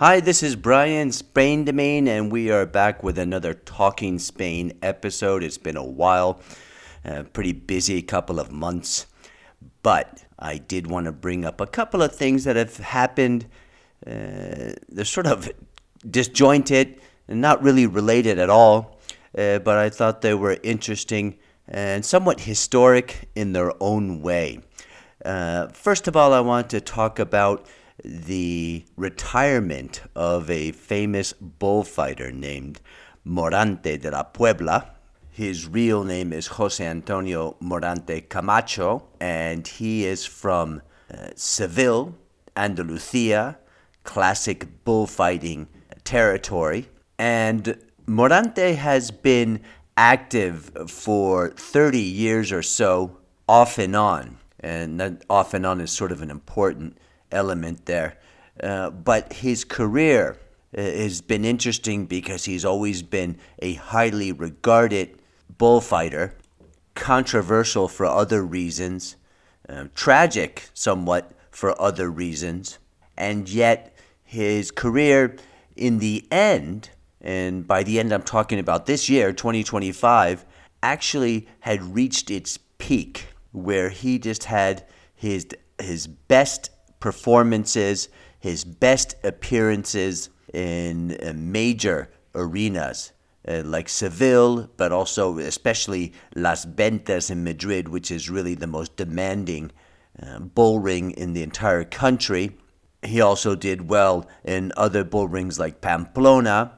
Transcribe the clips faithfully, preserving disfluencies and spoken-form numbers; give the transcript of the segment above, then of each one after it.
Hi, this is Brian Spain Domain, and we are back with another Talking Spain episode. It's been a while, a pretty busy couple of months, but I did want to bring up a couple of things that have happened. Uh, they're sort of disjointed and not really related at all, uh, but I thought they were interesting and somewhat historic in their own way. Uh, first of all, I want to talk about the retirement of a famous bullfighter named Morante de la Puebla. His real name is Jose Antonio Morante Camacho, and he is from uh, Seville, Andalusia, classic bullfighting territory. And Morante has been active for thirty years or so, off and on. And that off and on is sort of an important element there. Uh, but his career uh, has been interesting because he's always been a highly regarded bullfighter, controversial for other reasons, uh, tragic somewhat for other reasons, and yet his career in the end, and by the end I'm talking about this year, twenty twenty-five, actually had reached its peak, where he just had his his best performances, his best appearances in uh, major arenas uh, like Seville, but also especially Las Ventas in Madrid, which is really the most demanding uh, bull ring in the entire country. He also did well in other bull rings like Pamplona,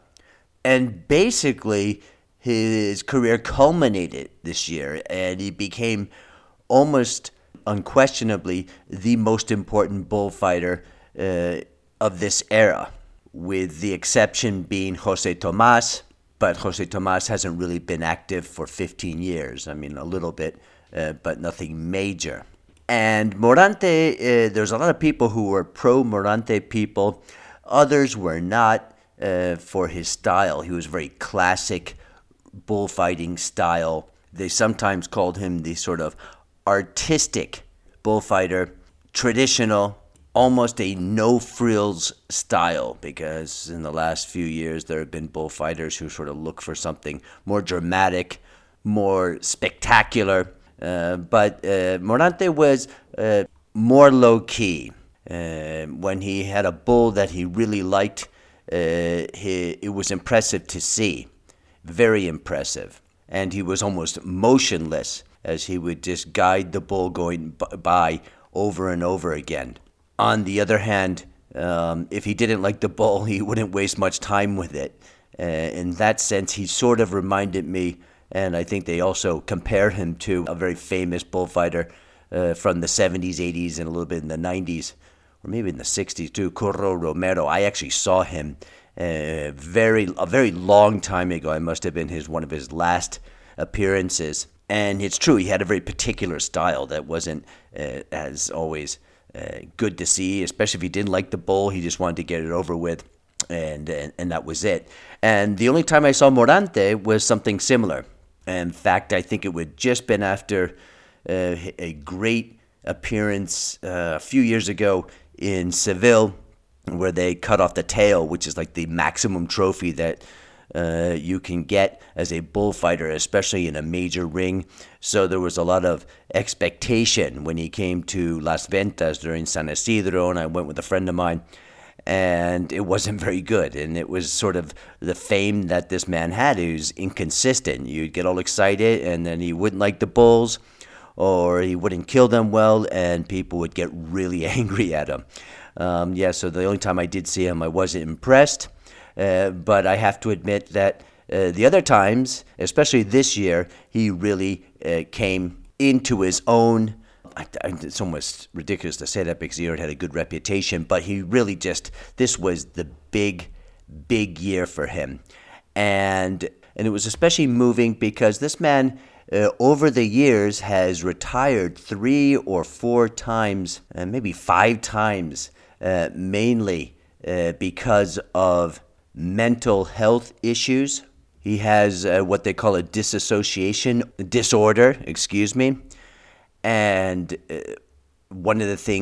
and basically his career culminated this year, and he became almost unquestionably the most important bullfighter uh, of this era, with the exception being Jose Tomas. But Jose Tomas hasn't really been active for fifteen years. I mean, a little bit, uh, but nothing major. And Morante, uh, there's a lot of people who were pro-Morante people. Others were not uh, for his style. He was very classic bullfighting style. They sometimes called him the sort of artistic bullfighter, traditional, almost a no-frills style, because in the last few years there have been bullfighters who sort of look for something more dramatic, more spectacular. Uh, but uh, Morante was uh, more low-key. Uh, when he had a bull that he really liked, uh, he, it was impressive to see, very impressive. And he was almost motionless, as he would just guide the bull going by over and over again. On the other hand, um, if he didn't like the bull, he wouldn't waste much time with it. Uh, in that sense, he sort of reminded me, and I think they also compare him to a very famous bullfighter uh, from the seventies, eighties, and a little bit in the nineties, or maybe in the sixties too, Curro Romero. I actually saw him uh, very a very long time ago. I must have been his one of his last appearances. And it's true, he had a very particular style that wasn't, uh, as always, uh, good to see, especially if he didn't like the bull. He just wanted to get it over with, and, and, and that was it. And the only time I saw Morante was something similar. In fact, I think it would just been after uh, a great appearance uh, a few years ago in Seville, where they cut off the tail, which is like the maximum trophy that Uh, you can get as a bullfighter, especially in a major ring. So there was a lot of expectation when he came to Las Ventas during San Isidro, and I went with a friend of mine, and it wasn't very good. And it was sort of the fame that this man had. He was inconsistent. You'd get all excited, and then he wouldn't like the bulls, or he wouldn't kill them well, and people would get really angry at him. Um, yeah, so the only time I did see him, I wasn't impressed. Uh, but I have to admit that uh, the other times, especially this year, he really uh, came into his own. I, I, it's almost ridiculous to say that because he already had a good reputation, but he really just, this was the big, big year for him. And, and it was especially moving because this man, uh, over the years, has retired three or four times, uh, maybe five times, uh, mainly uh, because of mental health issues. He has uh, what they call a dissociation disorder, excuse me. And uh, one of the things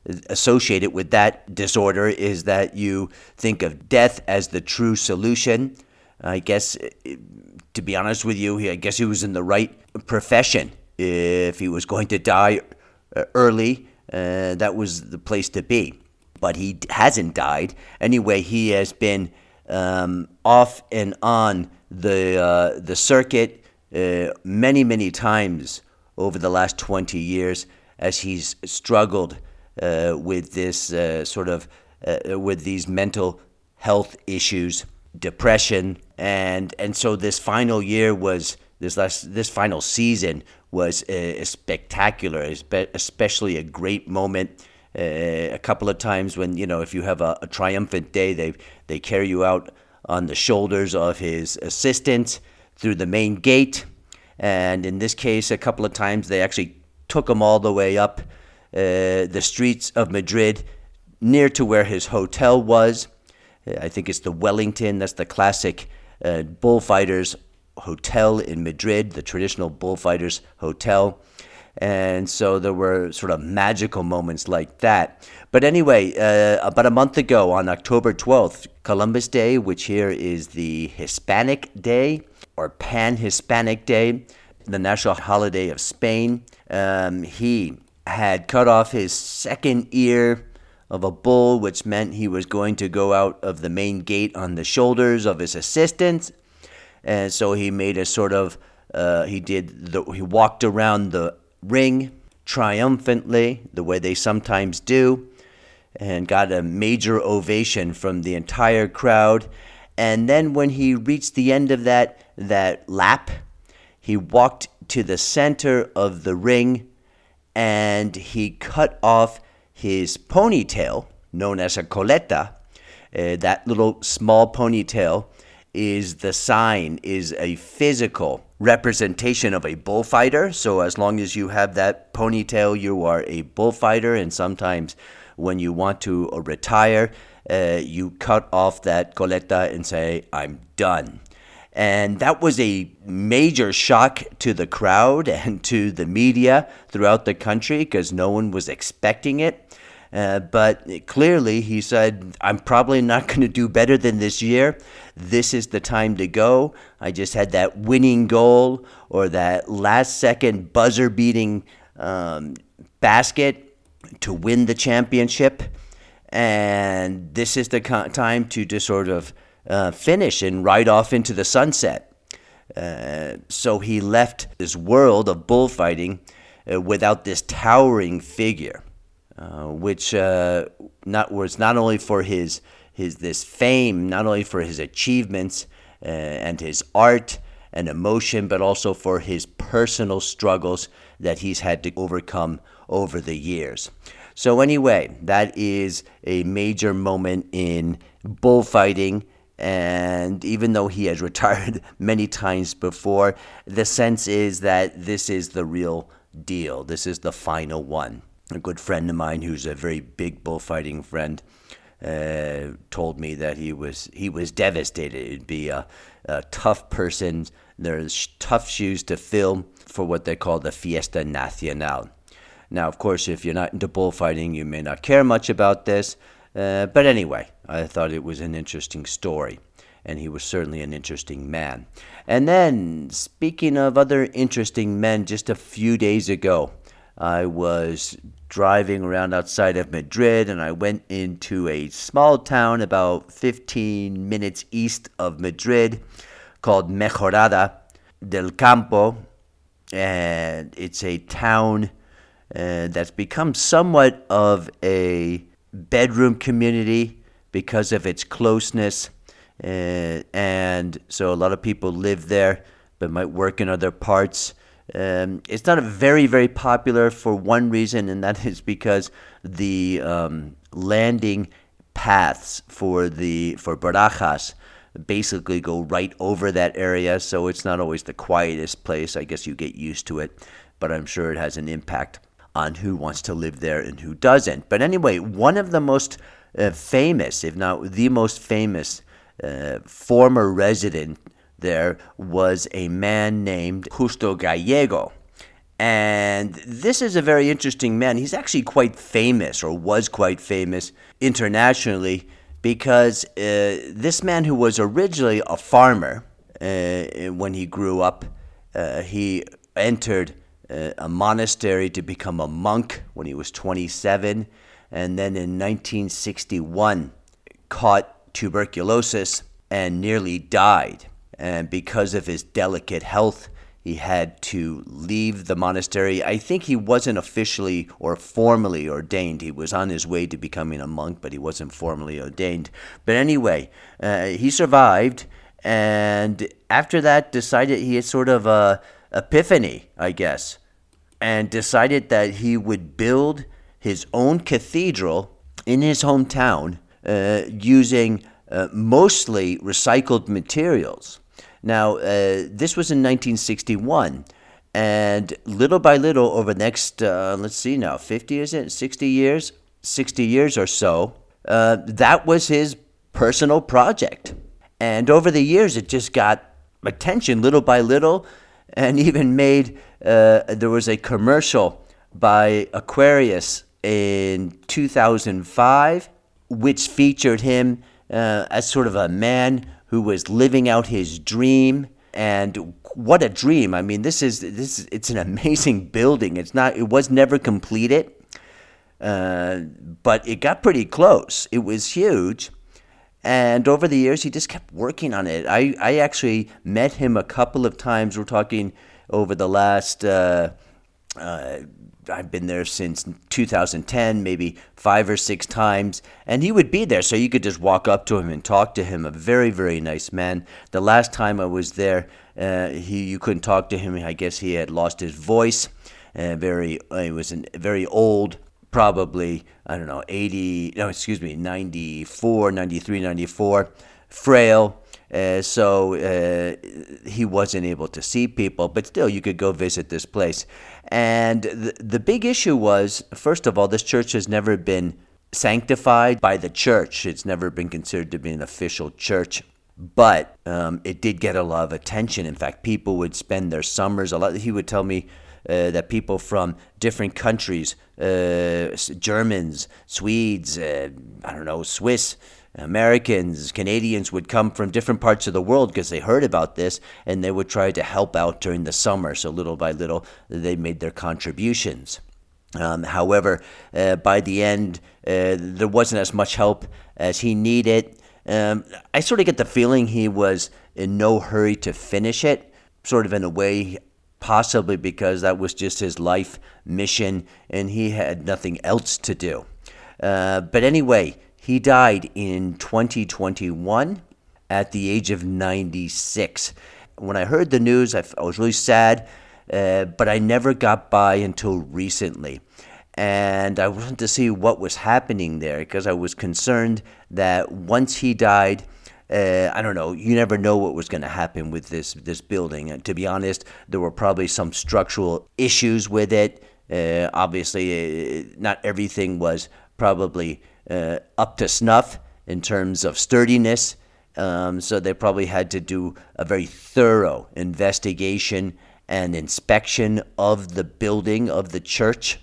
associated with that disorder is that you think of death as the true solution. I guess, to be honest with you, I guess he was in the right profession. If he was going to die early, uh, that was the place to be. But he hasn't died. Anyway, he has been um, off and on the uh, the circuit uh, many, many times over the last twenty years as he's struggled uh, with this uh, sort of, uh, with these mental health issues, depression. And and so this final year was, this last, this final season was uh, spectacular, especially a great moment. Uh, a couple of times when, you know, if you have a, a triumphant day, they they carry you out on the shoulders of his assistant through the main gate. And in this case, a couple of times they actually took him all the way up uh, the streets of Madrid near to where his hotel was. I think it's the Wellington, that's the classic uh, bullfighters hotel in Madrid, the traditional bullfighters hotel. And so there were sort of magical moments like that. But anyway, uh, about a month ago on October twelfth, Columbus Day, which here is the Hispanic Day or Pan-Hispanic Day, the national holiday of Spain, um, he had cut off his second ear of a bull, which meant he was going to go out of the main gate on the shoulders of his assistant. And so he made a sort of, uh, he did, the, he walked around the ring triumphantly, the way they sometimes do, and got a major ovation from the entire crowd. And then when he reached the end of that that lap, he walked to the center of the ring and he cut off his ponytail, known as a coleta. Uh, that little small ponytail is the sign, is a physical representation of a bullfighter. So as long as you have that ponytail, you are a bullfighter. And sometimes when you want to uh, retire, uh, you cut off that coleta and say, I'm done. And that was a major shock to the crowd and to the media throughout the country because no one was expecting it. Uh, but clearly he said, I'm probably not going to do better than this year. This is the time to go. I just had that winning goal or that last second buzzer beating um, basket to win the championship. And this is the co- time to just sort of uh, finish and ride off into the sunset. Uh, so he left this world of bullfighting uh, without this towering figure. Uh, which uh, not was not only for his his this fame, not only for his achievements uh, and his art and emotion, but also for his personal struggles that he's had to overcome over the years. So anyway, that is a major moment in bullfighting. And even though he has retired many times before, the sense is that this is the real deal. This is the final one. A good friend of mine who's a very big bullfighting friend uh, told me that he was he was devastated. It'd be a, a tough person. There's tough shoes to fill for what they call the Fiesta Nacional. Now, of course, if you're not into bullfighting, you may not care much about this. Uh, but anyway, I thought it was an interesting story. And he was certainly an interesting man. And then, speaking of other interesting men, just a few days ago, I was driving around outside of Madrid, and I went into a small town about fifteen minutes east of Madrid called Mejorada del Campo. And it's a town uh, that's become somewhat of a bedroom community because of its closeness. Uh, and so a lot of people live there, but might work in other parts. Um, it's not a very, very popular for one reason, and that is because the um, landing paths for the for Barajas basically go right over that area, so it's not always the quietest place. I guess you get used to it, but I'm sure it has an impact on who wants to live there and who doesn't. But anyway, one of the most uh, famous, if not the most famous, uh, former resident there was a man named Justo Gallego. And this is a very interesting man. He's actually quite famous, or was quite famous internationally, because uh, this man, who was originally a farmer uh, when he grew up, uh, he entered uh, a monastery to become a monk when he was twenty-seven, and then in nineteen sixty-one caught tuberculosis and nearly died. And because of his delicate health, he had to leave the monastery. I think he wasn't officially or formally ordained. He was on his way to becoming a monk, but he wasn't formally ordained. But anyway, uh, he survived, and after that decided he had sort of a epiphany, I guess, and decided that he would build his own cathedral in his hometown uh, using uh, mostly recycled materials. Now, uh, this was in nineteen sixty-one, and little by little over the next, uh, let's see now, fifty, is it? sixty years? sixty years or so, uh, that was his personal project. And over the years, it just got attention little by little, and even made, uh, there was a commercial by Aquarius in two thousand five, which featured him uh, as sort of a man who was living out his dream. And what a dream. I mean, this is this it's an amazing building. It's not it was never completed, uh, but it got pretty close. It was huge. And over the years, he just kept working on it. I, I actually met him a couple of times. We're talking over the last, uh, uh, I've been there since two thousand ten, maybe five or six times. And he would be there, so you could just walk up to him and talk to him. A very, very nice man. The last time I was there, uh, he you couldn't talk to him. I guess he had lost his voice. Uh, very, uh, he was an, very old. Probably, I don't know, eighty, no, excuse me, ninety-four, ninety-three, ninety-four, frail. Uh, so uh, he wasn't able to see people, but still you could go visit this place. And the, the big issue was, first of all, this church has never been sanctified by the church. It's never been considered to be an official church. But um, it did get a lot of attention. In fact, people would spend their summers, a lot. He would tell me Uh, that people from different countries, uh, Germans, Swedes, uh, I don't know, Swiss, Americans, Canadians would come from different parts of the world because they heard about this, and they would try to help out during the summer. So little by little, they made their contributions. Um, however, uh, by the end, uh, there wasn't as much help as he needed. Um, I sort of get the feeling he was in no hurry to finish it, sort of in a way. Possibly because that was just his life mission and he had nothing else to do. Uh, but anyway, he died in twenty twenty-one at the age of ninety-six. When I heard the news, I, I was really sad, uh, but I never got by until recently. And I wanted to see what was happening there because I was concerned that once he died, Uh, I don't know. You never know what was going to happen with this this building. And to be honest, there were probably some structural issues with it. Uh, obviously, uh, not everything was probably uh, up to snuff in terms of sturdiness. Um, so they probably had to do a very thorough investigation and inspection of the building of the church.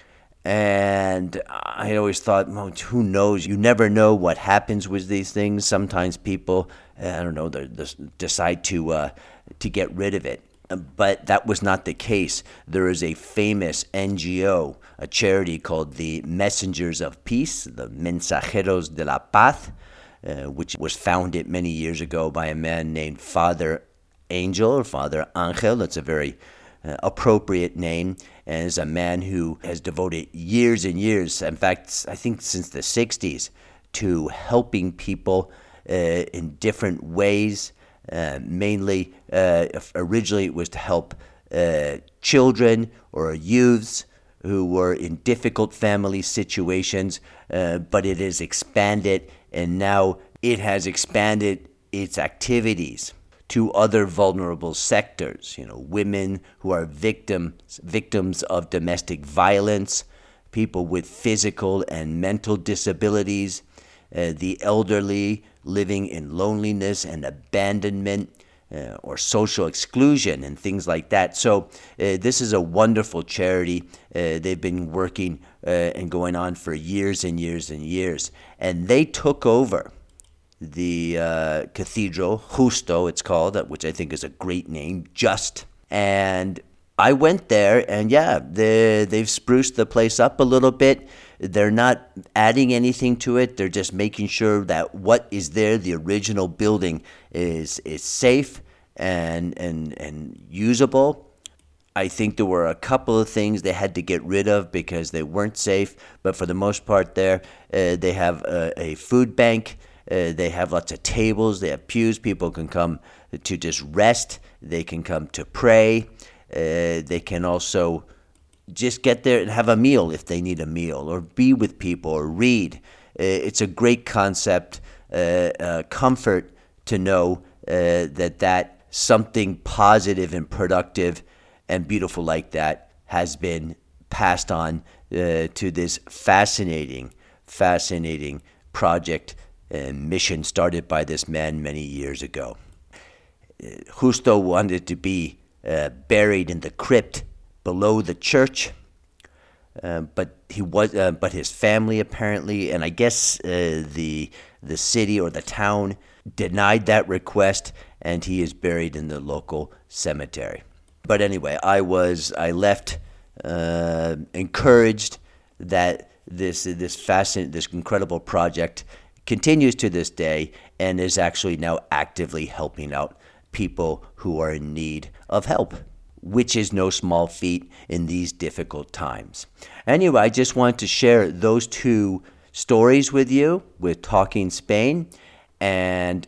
And I always thought, well, who knows? You never know what happens with these things. Sometimes people, I don't know, they decide to uh, to get rid of it. But that was not the case. There is a famous N G O, a charity called the Messengers of Peace, the Mensajeros de la Paz, uh, which was founded many years ago by a man named Father Angel or Father Angel. That's a very Uh, appropriate name, and is a man who has devoted years and years, in fact, I think since the sixties, to helping people uh, in different ways. Uh, mainly, uh, originally it was to help uh, children or youths who were in difficult family situations, uh, but it has expanded, and now it has expanded its activities to other vulnerable sectors, you know, women who are victims victims of domestic violence, people with physical and mental disabilities, uh, the elderly living in loneliness and abandonment, uh, or social exclusion and things like that. So uh, this is a wonderful charity. Uh, they've been working uh, and going on for years and years and years. And they took over the uh, cathedral, Justo it's called, which I think is a great name, Just. And I went there, and yeah, they, they've spruced the place up a little bit. They're not adding anything to it. They're just making sure that what is there, the original building, is is safe and and and usable. I think there were a couple of things they had to get rid of because they weren't safe, but for the most part there, uh, they have a, a food bank. Uh, they have lots of tables. They have pews. People can come to just rest. They can come to pray. Uh, they can also just get there and have a meal if they need a meal, or be with people, or read. Uh, it's a great concept, uh, uh, comfort to know uh, that that something positive and productive and beautiful like that has been passed on uh, to this fascinating, fascinating project and mission started by this man many years ago. Uh, Justo wanted to be uh, buried in the crypt below the church, uh, but he was, uh, but his family apparently, and I guess uh, the the city or the town denied that request, and he is buried in the local cemetery. But anyway, I was I left uh, encouraged that this this fascinating, this incredible project continues to this day and is actually now actively helping out people who are in need of help, which is no small feat in these difficult times. Anyway, I just wanted to share those two stories with you with Talking Spain, and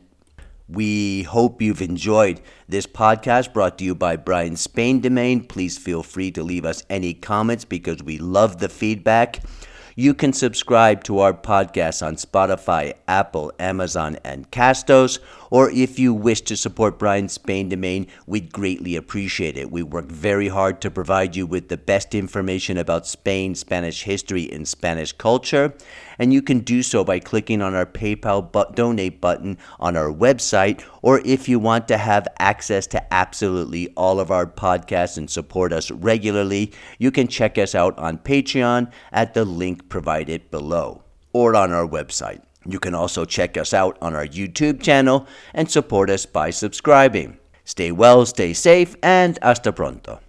we hope you've enjoyed this podcast brought to you by Brian Spain Domain. Please feel free to leave us any comments because we love the feedback. You can subscribe to our podcast on Spotify, Apple, Amazon, and Castos. Or if you wish to support Brian Spain Domain, we'd greatly appreciate it. We work very hard to provide you with the best information about Spain, Spanish history, and Spanish culture. And you can do so by clicking on our PayPal but donate button on our website. Or if you want to have access to absolutely all of our podcasts and support us regularly, you can check us out on Patreon at the link provided below or on our website. You can also check us out on our YouTube channel and support us by subscribing. Stay well, stay safe, and hasta pronto.